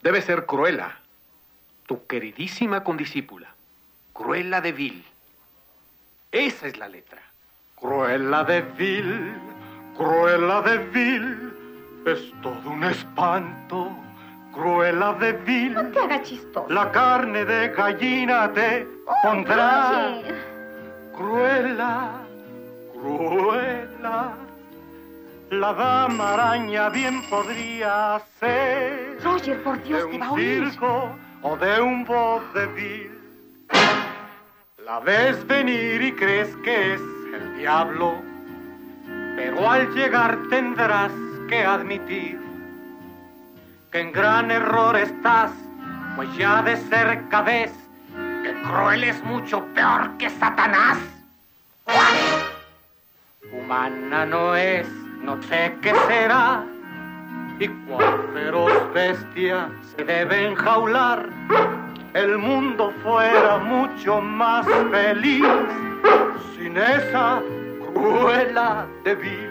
Debe ser Cruella, tu queridísima condiscípula. Cruella de Vil. Esa es la letra. Cruella de Vil, Cruella de Vil, es todo un espanto. Cruella de Vil. No te hagas chistoso. La carne de gallina te pondrá. Oye. Cruella, Cruella, la dama araña bien podría ser. Roger, por Dios, de te va a un oír. circo o de un vodevil. La ves venir y crees que es el diablo, pero al llegar tendrás que admitir que en gran error estás, pues ya de cerca ves que Cruella es mucho peor que Satanás. Humana no es, no sé qué será, y cual feroz bestia se debe enjaular. El mundo fuera mucho más feliz sin esa Cruella de Vil.